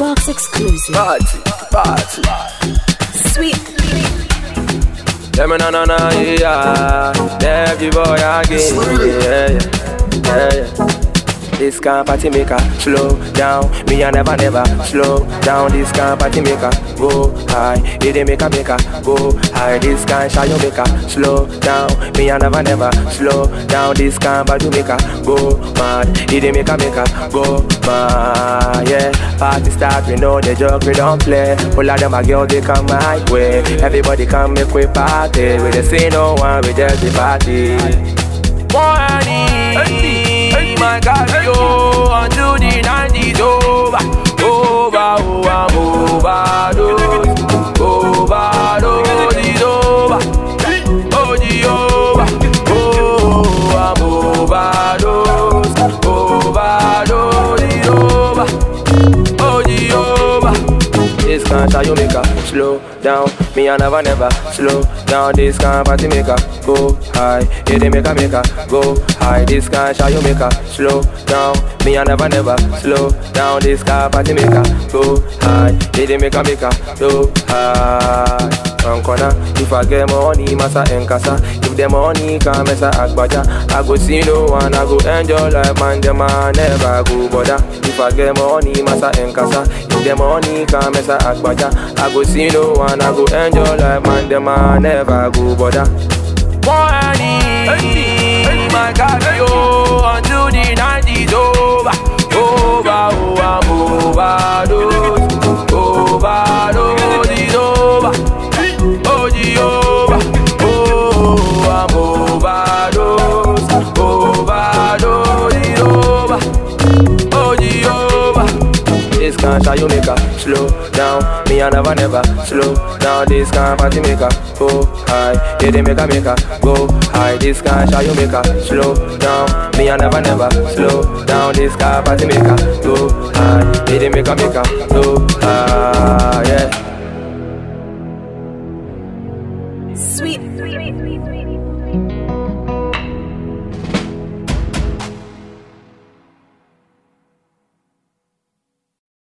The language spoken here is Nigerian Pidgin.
Box exclusive. Party. Sweet. Let me na yeah. Every boy again. Yeah. This kind party maker, slow down. Me I never slow down. This kind party maker, go high. It make go high. This kind shy maker, slow down. Me I never slow down. This kind badu maker, go mad. It make go mad. Yeah, party start, we know the joke, we don't play. All of them a girls, they come my way. Everybody come make we party. We just say no one, we just the party. Money. My God, yo, until the night is over, overdose is over, oh, Jehovah, I'm overdose is over, oh, Jehovah. This can't try you make her slow down. Me I never slow down. This can't party make her go high. Yeah, they make her go high. This can't try you make her slow down. Me I never slow down. This can't party make her go high. Yeah, they make her go high. Corner. If I get money, massa and casa. If the money come, messa agbaja. I go see no one, I go enjoy life, man. The man never go bother. If I get money, massa and casa. If the money come, messa agbaja. I go see no one, I go enjoy life, man. The man never go bother. Money, my God, yo, until the night is over. I'm overdose is over. Oh, Jehovah, I'm overdose is over. Oh, Jehovah. This can't try you make her slow down. Me I never slow down. This can't party make her go high. Yeah, they make her go high. This can't try you make her slow down. Me I never slow down. This can't party make her go high. Yeah, they make her go high. Yeah. Sweet.